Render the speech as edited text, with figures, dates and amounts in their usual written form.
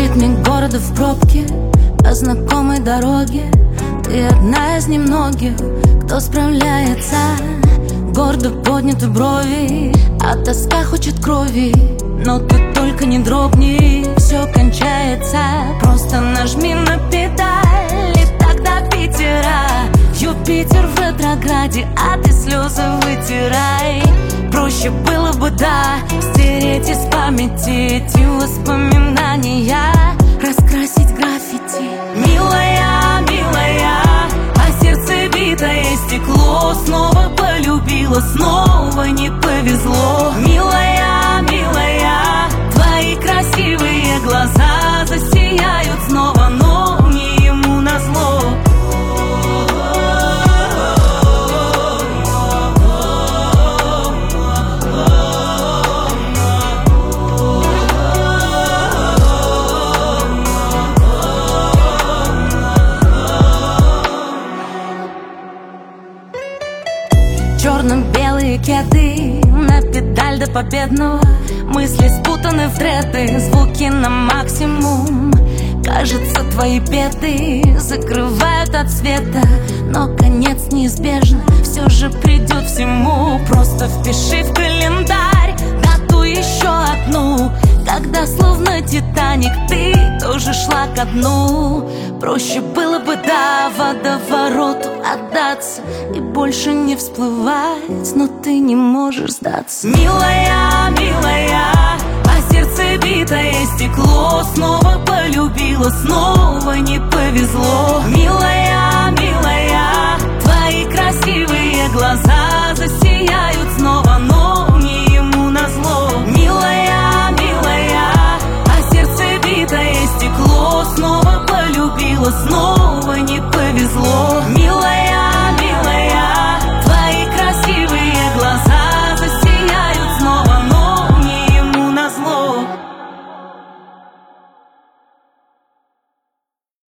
ритме города в пробке, по знакомой дороге. Ты одна из немногих, кто справляется. Гордо подняты брови, а тоска хочет крови. Но ты только не дрогни, все кончается. Просто нажми на педаль, и тогда Питера. Юпитер в ретрограде, а ты слезы вытирай. Проще было бы, да, стереть из памяти эти воспоминания, раскрасить граффити. Милая, милая, а сердце битое стекло. Снова полюбила, снова не повезло. Милая, милая, твои красивые глаза засияют снова, но не ему назло. Черно-белые кеды, на педаль до победного. Мысли спутаны в дреды, звуки на максимум. Кажется, твои беды закрывают от света, но конец неизбежно, все же придет всему. Просто впиши в календарь дату еще одну, когда словно Титаник ты тоже шла ко дну. Проще было бы, да, водовороту отдаться и больше не всплывать, но ты не можешь сдаться. Милая, милая, а сердце битое стекло. Снова полюбила, снова не повезло. Милая, милая, твои красивые глаза засияют снова, но не ему назло. Милая, милая, а сердце битое стекло. Снова полюбила, снова не повезло. Милая,